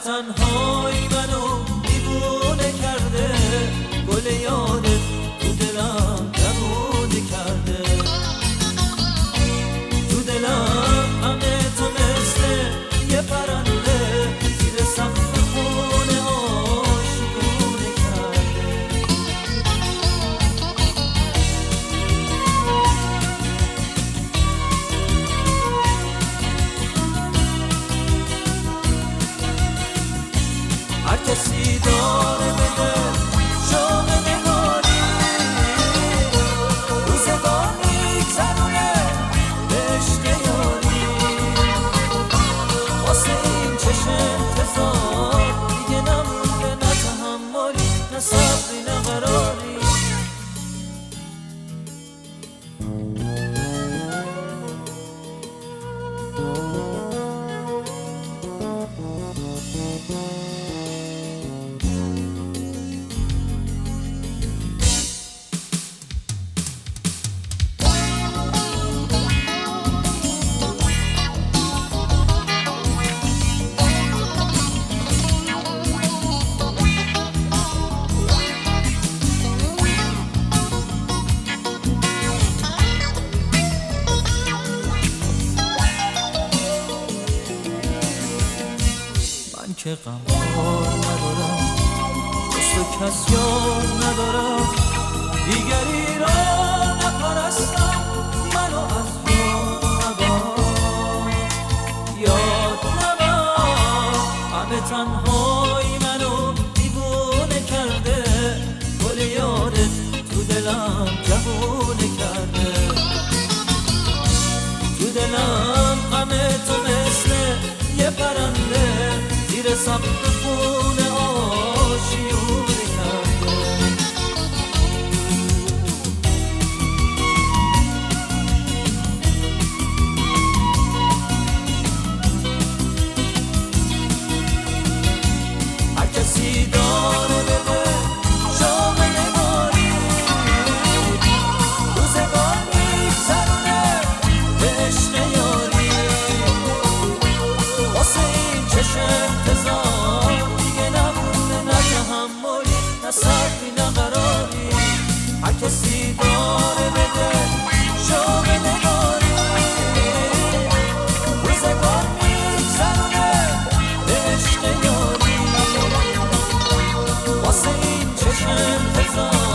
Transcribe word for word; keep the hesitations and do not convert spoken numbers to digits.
تنهایی منو دیوونه کرده، گل یادت تو دلم جوونه کرده، تو دلم همه تو مثل یه پرنده زیر سقف خونه آشیونه کرده. هر کسی داره بده شوق نگاری، روزگار میگذرونه به عشق یاری، واسه این چشم انتظار دیگه نمونده، نه تحملی نه صبری نه قراری. من که غمخوار ندارم، دوست و کس یار ندارم، دیگری را نپرستم، منو از یاد نبر، یاد نبر. همه تنهایی منو دیوونه کرده، گل یادت تو دلم جوونه کرده، تو دلم همه تو مثل یه پرنده زیر سقف خونه آشیونه کرده. هر کسی داره بده شوق نگاری، روزگار میگذرونه به عشق یاری، واسه این چشم انتظار دیگه نمونه، نه تحملی نه صبری نه قراری. هر کسی داره بده شوق نگاری، روزگار میگذرونه به عشق یاری، واسه این چشم انتظار